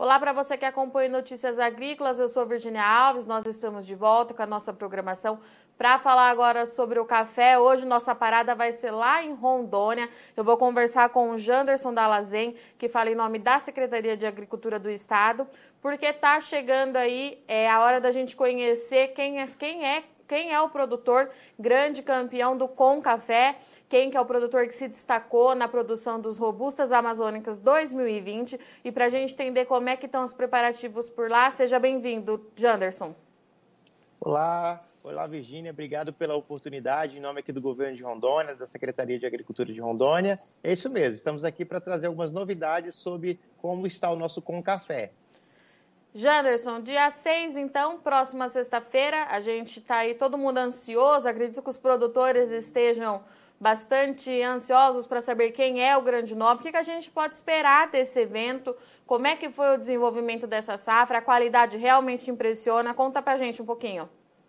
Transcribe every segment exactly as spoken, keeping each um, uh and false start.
Olá para você que acompanha Notícias Agrícolas, eu sou Virginia Alves, nós estamos de volta com a nossa programação para falar agora sobre o café. Hoje nossa parada vai ser lá em Rondônia. Eu vou conversar com o Janderson Dallazen, que fala em nome da Secretaria de Agricultura do Estado, porque está chegando aí é, a hora da gente conhecer quem é, quem é Quem é o produtor grande campeão do Com Café, quem que é o produtor que se destacou na produção dos Robustas Amazônicas dois mil e vinte. E para a gente entender como é que estão os preparativos por lá, seja bem-vindo, Janderson. Olá, olá Virgínia, obrigado pela oportunidade, em nome aqui do Governo de Rondônia, da Secretaria de Agricultura de Rondônia. É isso mesmo, estamos aqui para trazer algumas novidades sobre como está o nosso Com Café. Janderson, dia seis, então, próxima sexta-feira, a gente está aí todo mundo ansioso, acredito que os produtores estejam bastante ansiosos para saber quem é o grande nome. O que, que a gente pode esperar desse evento? Como é que foi o desenvolvimento dessa safra? A qualidade realmente impressiona? Conta para a gente um pouquinho.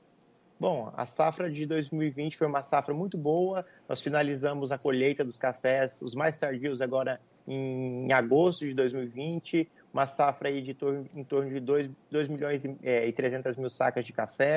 Bom, a safra de dois mil e vinte foi uma safra muito boa, nós finalizamos a colheita dos cafés, os mais tardios agora em agosto de dois mil e vinte, uma safra aí de torno, em torno de dois milhões e trezentas mil sacas de café.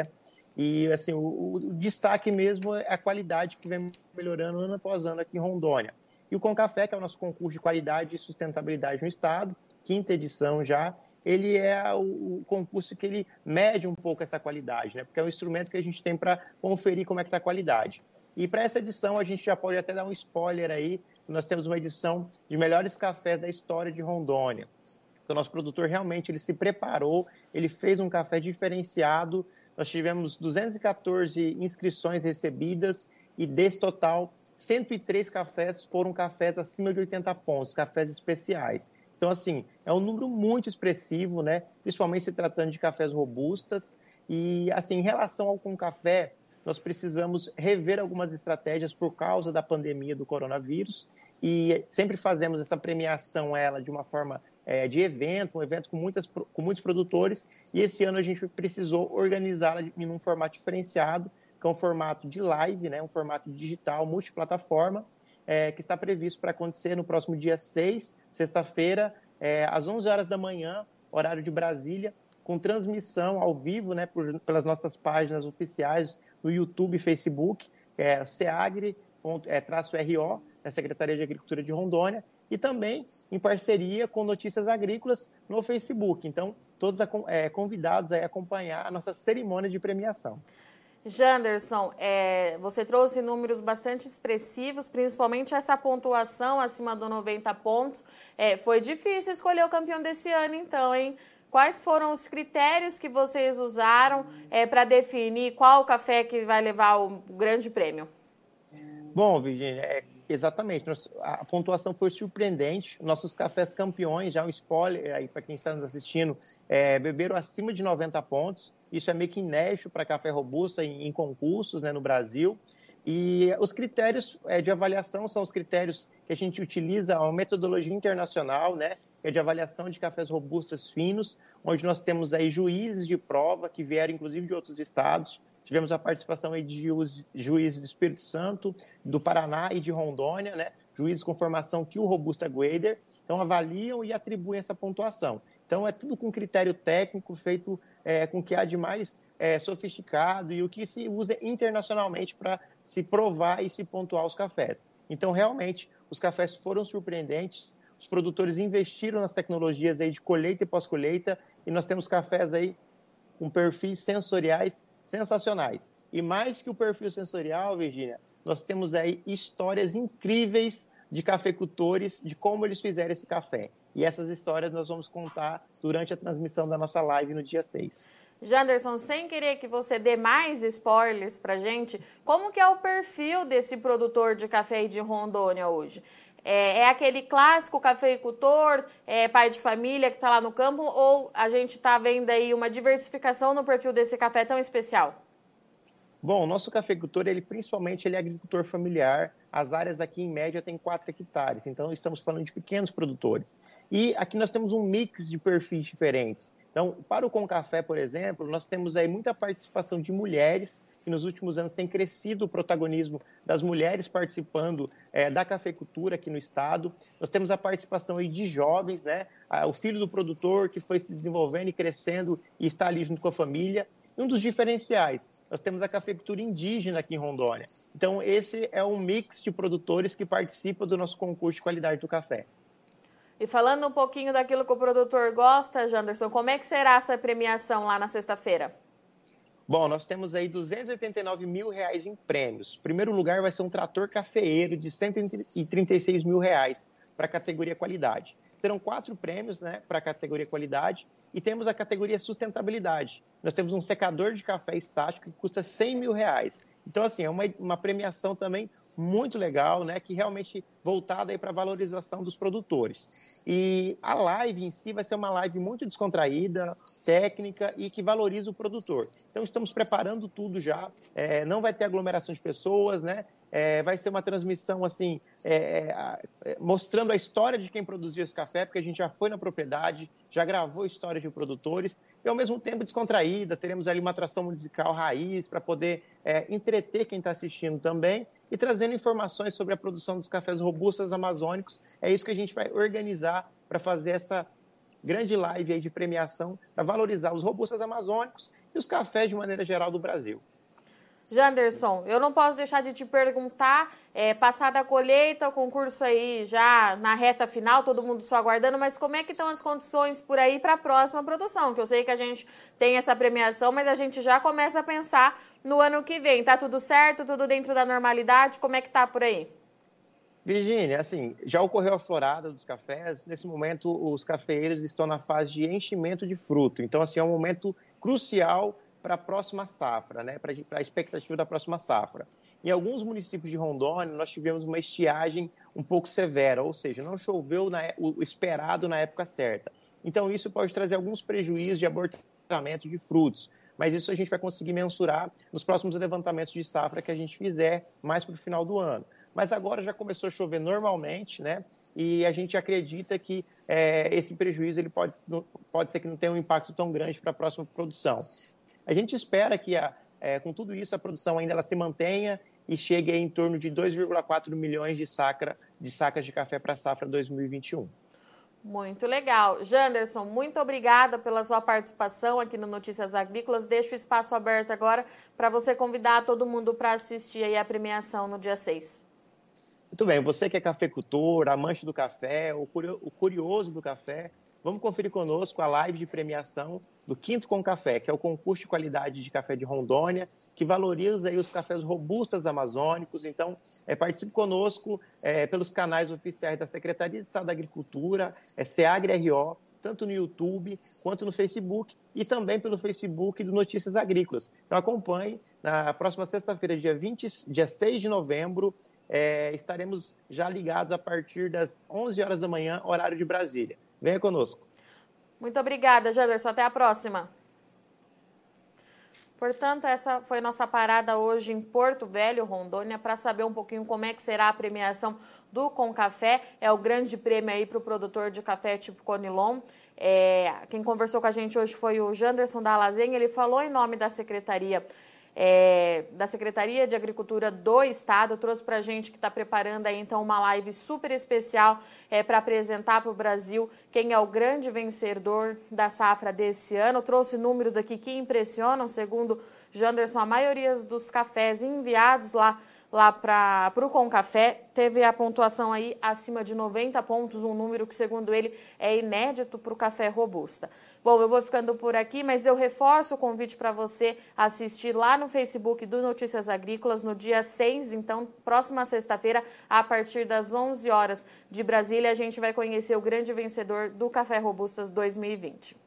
E assim, o, o destaque mesmo é a qualidade que vem melhorando ano após ano aqui em Rondônia. E o Com Café, que é o nosso concurso de qualidade e sustentabilidade no estado, quinta edição já, ele é o, o concurso que ele mede um pouco essa qualidade, né? Porque é um instrumento que a gente tem para conferir como é que está a qualidade. E para essa edição, a gente já pode até dar um spoiler aí, nós temos uma edição de melhores cafés da história de Rondônia. Então, o nosso produtor realmente ele se preparou, ele fez um café diferenciado. Nós tivemos duzentas e quatorze inscrições recebidas e desse total, cento e três cafés foram cafés acima de oitenta pontos, cafés especiais. Então, assim, é um número muito expressivo, né? Principalmente se tratando de cafés robustas. E, assim, em relação ao Com Café, nós precisamos rever algumas estratégias por causa da pandemia do coronavírus e sempre fazemos essa premiação ela de uma forma é, de evento, um evento com, muitas, com muitos produtores, e esse ano a gente precisou organizá-la em um formato diferenciado, que é um formato de live, né, um formato digital, multiplataforma, é, que está previsto para acontecer no próximo dia seis, sexta-feira, é, às onze horas da manhã, horário de Brasília, com transmissão ao vivo, né, por, pelas nossas páginas oficiais no YouTube e Facebook, é, ceagri traço R O, da Secretaria de Agricultura de Rondônia, e também em parceria com Notícias Agrícolas no Facebook. Então, todos é, convidados a acompanhar a nossa cerimônia de premiação. Janderson, é, você trouxe números bastante expressivos, principalmente essa pontuação acima dos noventa pontos. É, foi difícil escolher o campeão desse ano, então, hein? Quais foram os critérios que vocês usaram é, para definir qual café que vai levar o grande prêmio? Bom, Virginia, é, exatamente. A pontuação foi surpreendente. Nossos cafés campeões, já um spoiler aí para quem está nos assistindo, é, beberam acima de noventa pontos. Isso é meio que inédito para café robusta em, em concursos, né, no Brasil. E os critérios é, de avaliação são os critérios que a gente utiliza, uma metodologia internacional, né, que é de avaliação de cafés robustas finos, onde nós temos aí juízes de prova que vieram, inclusive, de outros estados. Tivemos a participação aí de juízes do Espírito Santo, do Paraná e de Rondônia, né, juízes com formação que o Robusta Grader. Então, avaliam e atribuem essa pontuação. Então, é tudo com critério técnico, feito é, com o que há de mais é, sofisticado e o que se usa internacionalmente para se provar e se pontuar os cafés. Então, realmente, os cafés foram surpreendentes, os produtores investiram nas tecnologias aí de colheita e pós-colheita, e nós temos cafés aí com perfis sensoriais sensacionais. E mais que o perfil sensorial, Virginia, nós temos aí histórias incríveis de cafeicultores, de como eles fizeram esse café. E essas histórias nós vamos contar durante a transmissão da nossa live no dia seis. Janderson, sem querer que você dê mais spoilers pra gente, como que é o perfil desse produtor de café de Rondônia hoje? É, é aquele clássico cafeicultor, é, pai de família que está lá no campo, ou a gente está vendo aí uma diversificação no perfil desse café tão especial? Bom, o nosso cafeicultor, ele principalmente ele é agricultor familiar. As áreas aqui, em média, têm quatro hectares. Então, estamos falando de pequenos produtores. E aqui nós temos um mix de perfis diferentes. Então, para o Concafé, por exemplo, nós temos aí muita participação de mulheres, que nos últimos anos tem crescido o protagonismo das mulheres participando é, da cafeicultura aqui no estado. Nós temos a participação aí de jovens, né? O filho do produtor que foi se desenvolvendo e crescendo e está ali junto com a família. Um dos diferenciais, nós temos a cafeicultura indígena aqui em Rondônia. Então, esse é um mix de produtores que participam do nosso concurso de qualidade do café. E falando um pouquinho daquilo que o produtor gosta, Janderson, como é que será essa premiação lá na sexta-feira? Bom, nós temos aí duzentos e oitenta e nove mil reais em prêmios. O primeiro lugar vai ser um trator cafeeiro de cento e trinta e seis mil reais para a categoria qualidade. Serão quatro prêmios, né, para a categoria qualidade e temos a categoria sustentabilidade. Nós temos um secador de café estático que custa cem mil reais. Então, assim, é uma, uma premiação também muito legal, né, que realmente voltada para a valorização dos produtores. E a live em si vai ser uma live muito descontraída, técnica e que valoriza o produtor. Então, estamos preparando tudo já, é, não vai ter aglomeração de pessoas, né? É, vai ser uma transmissão assim, é, é, mostrando a história de quem produzia esse café, porque a gente já foi na propriedade, já gravou histórias de produtores, e ao mesmo tempo descontraída, teremos ali uma atração musical raiz para poder é, entreter quem está assistindo também, e trazendo informações sobre a produção dos cafés robustos amazônicos. É isso que a gente vai organizar para fazer essa grande live aí de premiação, para valorizar os robustos amazônicos e os cafés de maneira geral do Brasil. Janderson, eu não posso deixar de te perguntar, é, passada a colheita, o concurso aí já na reta final, todo mundo só aguardando, mas como é que estão as condições por aí para a próxima produção? Que eu sei que a gente tem essa premiação, mas a gente já começa a pensar no ano que vem. Tá tudo certo? Tudo dentro da normalidade? Como é que tá por aí? Virgínia, assim, já ocorreu a florada dos cafés. Nesse momento, os cafeeiros estão na fase de enchimento de fruto. Então, assim, é um momento crucial para a próxima safra, né? Para a expectativa da próxima safra. Em alguns municípios de Rondônia, nós tivemos uma estiagem um pouco severa, ou seja, não choveu na, o esperado na época certa. Então, isso pode trazer alguns prejuízos de abortamento de frutos, mas isso a gente vai conseguir mensurar nos próximos levantamentos de safra que a gente fizer mais para o final do ano. Mas agora já começou a chover normalmente, né? E a gente acredita que é, esse prejuízo ele pode, pode ser que não tenha um impacto tão grande para a próxima produção. A gente espera que, a, é, com tudo isso, a produção ainda ela se mantenha e chegue em torno de dois vírgula quatro milhões de, sacra, de sacas de café para a safra dois mil e vinte e um. Muito legal. Janderson, muito obrigada pela sua participação aqui no Notícias Agrícolas. Deixo o espaço aberto agora para você convidar todo mundo para assistir aí a premiação no dia seis. Muito bem, você que é cafeicultor, amante do café, o curioso do café, vamos conferir conosco a live de premiação do Quinto com Café, que é o concurso de qualidade de café de Rondônia, que valoriza aí os cafés robustos amazônicos. Então, é, participe conosco é, pelos canais oficiais da Secretaria de Estado da Agricultura, é, SEAGRE R O, tanto no YouTube quanto no Facebook, e também pelo Facebook do Notícias Agrícolas. Então, acompanhe, na próxima sexta-feira, dia, vinte, dia seis de novembro, é, estaremos já ligados a partir das onze horas da manhã, horário de Brasília. Venha conosco. Muito obrigada, Janderson. Até a próxima. Portanto, essa foi nossa parada hoje em Porto Velho, Rondônia, para saber um pouquinho como é que será a premiação do Concafé. É o grande prêmio aí para o produtor de café tipo Conilon. É, quem conversou com a gente hoje foi o Janderson da Lazenha. Ele falou em nome da Secretaria É, da Secretaria de Agricultura do Estado, trouxe para a gente que está preparando aí então uma live super especial é, para apresentar para o Brasil quem é o grande vencedor da safra desse ano. Trouxe números aqui que impressionam, segundo Janderson, a maioria dos cafés enviados lá lá para o Concafé teve a pontuação aí acima de noventa pontos, um número que, segundo ele, é inédito para o café robusta. Bom, eu vou ficando por aqui, mas eu reforço o convite para você assistir lá no Facebook do Notícias Agrícolas no dia seis, então, próxima sexta-feira, a partir das onze horas de Brasília, a gente vai conhecer o grande vencedor do Café Robustas dois mil e vinte.